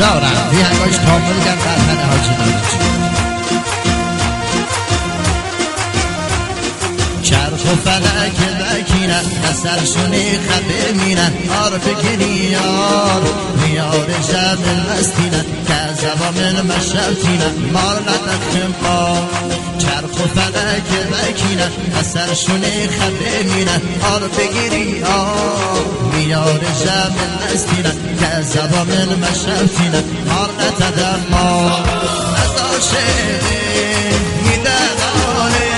دارم بیهنگاش کامل گم برهن حاجی نمیچی چرخ و فلک بکینن نسرشونی خبه مینن آر بگیریار میار شب المستینن که زبامن مشرتینن مار لطخم پا چرخ و فلک بکینن نسرشونی خبه مینن آر بگیریار میار شب المستینن که زبامن مشرتینن مار لطخم ما نداشه میدهانه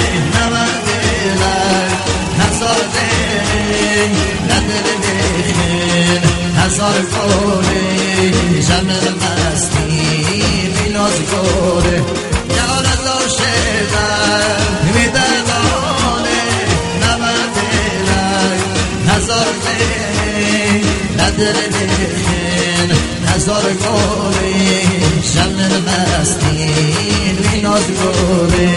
هزار گوله جمل مستی بیناز گوله یار داشته در میدانه نمده هزار گوله ندر بخین هزار گوله جمل مستی بیناز گوله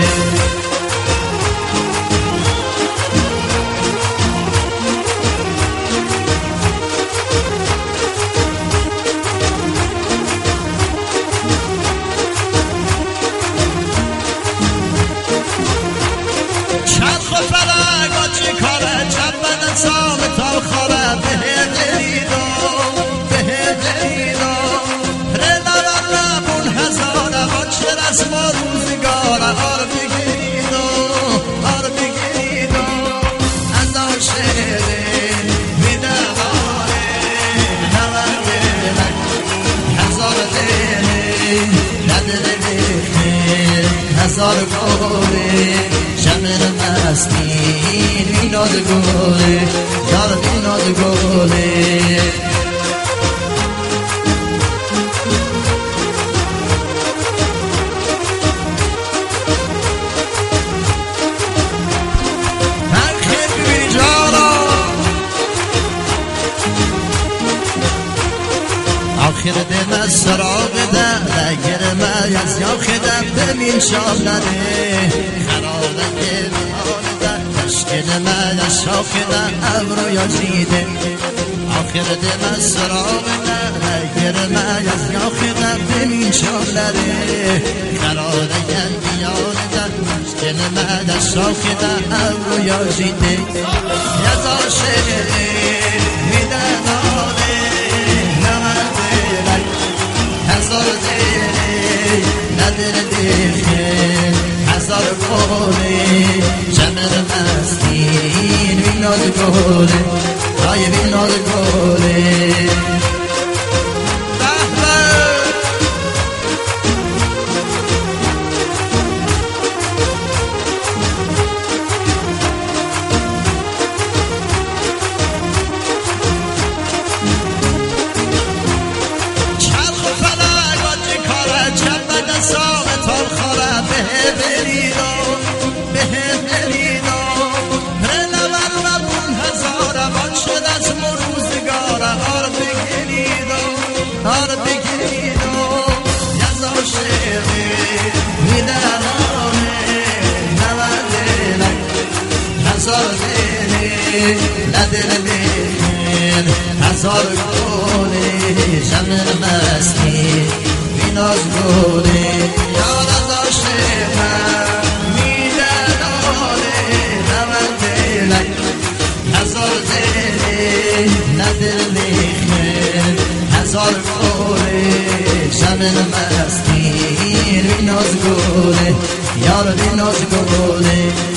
هزار گوله شمر مستی بیناد گوله یار بیناد گوله آخر دم سراغ دگر ما از یا خدم بمین شامنه خرابه که بهان ده تشکل ما از شاخده ابرو یا جیده آخر دم سراغ دگر ما از یا خدم بمین شامنه خرابه که بیان ده تشکل ما از شاخده ابرو یا جیده یزا شهره میدنانه هزار دیره ندر دیخه هزار گوله جمر مستین بیناد گوله رای بیناد گوله ندر بخیر هزار گوله شمر مستی بیناز گوله یار داشته من میدانه نمده هزار دله ندر بخیر هزار گوله شمر مستی بیناز گوله یار بیناز گوله